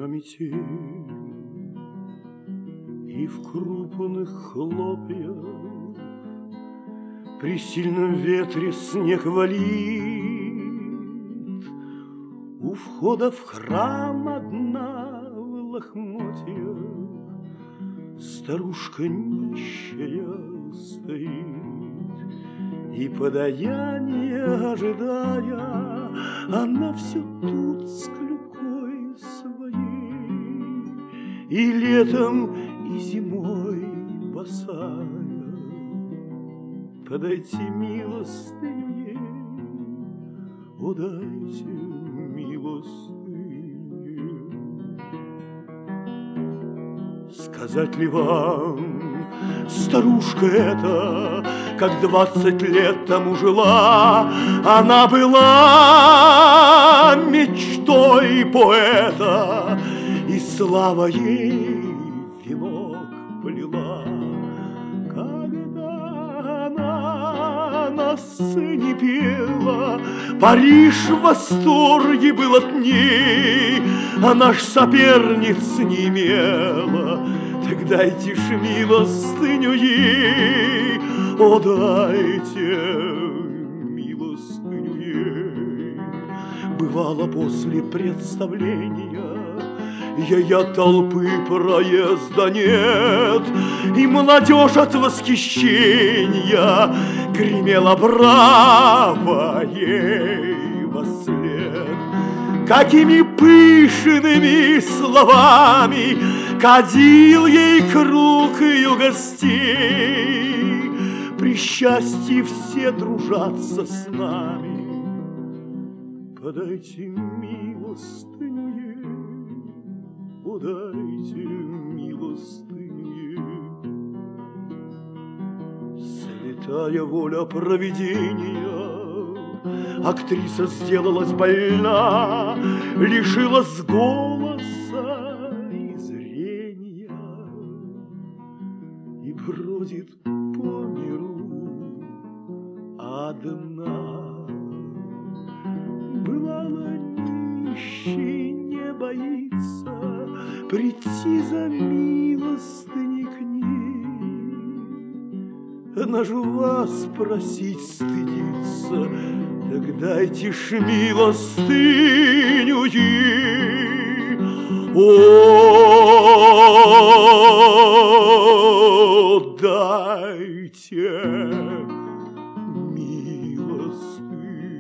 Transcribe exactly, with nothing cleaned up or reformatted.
Зима метель, и в крупных хлопьях при сильном ветре снег валит. У входа в храм одна в лохмотьях старушка нищая стоит, и подаяние ожидая, она все тут с клюкой своей, и летом, и зимой босая. Подайте милостыню ей, о, дайте милостыню. Сказать ли вам, старушка эта, как двадцать лет тому жила, она была мечтой поэта, и слава ей венок плела. Когда она на сцене пела, Париж в восторге был от ней, а наш соперниц не имела. Так дайте ж милостыню ей, о, дайте милостыню ей. Бывало после представления ей от толпы проезда нет, и молодежь от восхищения гремела браво ей вослед. Какими пышными словами кадил ей круг ее гостей. При счастье все дружатся с нами. Подайте милостыню ей, о, дайте милостыню ей. Святая воля провидения, актриса сделалась больна, лишилась голоса и зрения, и бродит по миру одна. Бывало, нищий не боится прийти за милостыней к ней. Она же вас просить стыдится, так дайте ж милостыню ей, о, дайте милостыню.